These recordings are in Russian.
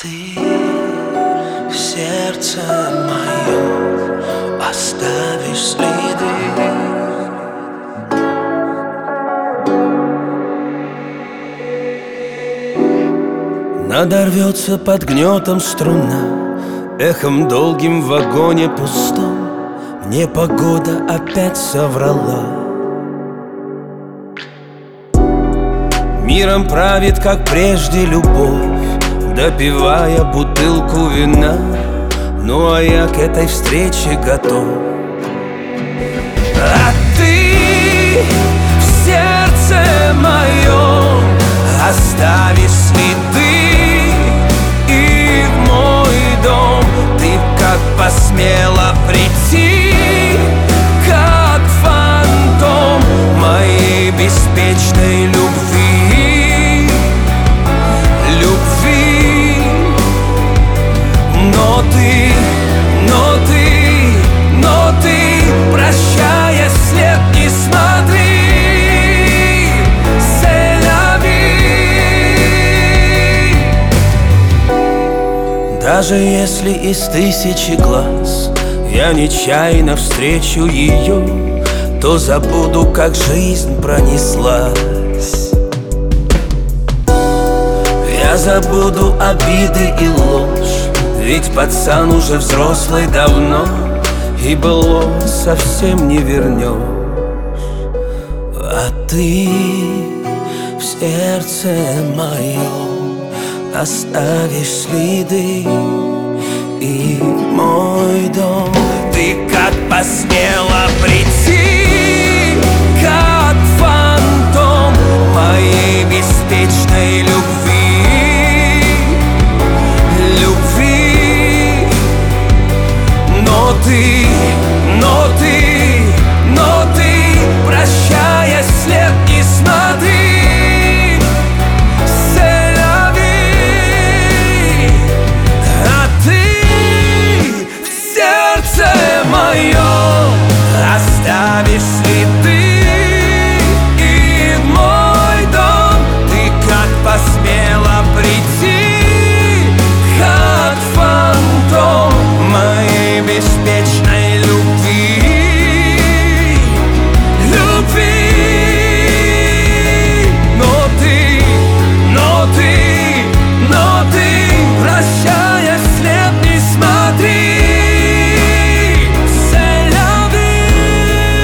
Ты в сердце моем оставишь следы. Надорвется под гнетом струна, эхом долгим в вагоне пустом. Мне погода опять соврала. Миром правит, как прежде, любовь, допивая бутылку вина. Ну а я к этой встрече готов. А ты в сердце моем оставишь следы. И в мой дом ты как посмела прийти, как фантом моей беспечной любви. Но ты, прощая след, не смотри. C'est la vie. Даже если из тысячи глаз я нечаянно встречу ее, то забуду, как жизнь пронеслась. Я забуду обиды и ложь, ведь пацан уже взрослый давно, и былое совсем не вернешь. А ты в сердце моем оставишь следы. И в мой дом ты как посмела прийти, как фантом моей беспечной любви. Но ты, прощая след, не смотри. C'est la vie. А ты в сердце моем оставишь следы. И в мой дом ты как посмела прийти, как фантом моей беспечной любви. Но ты, прощая след, не смотри. C'est la vie.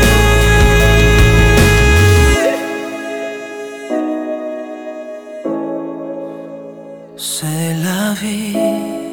C'est la vie.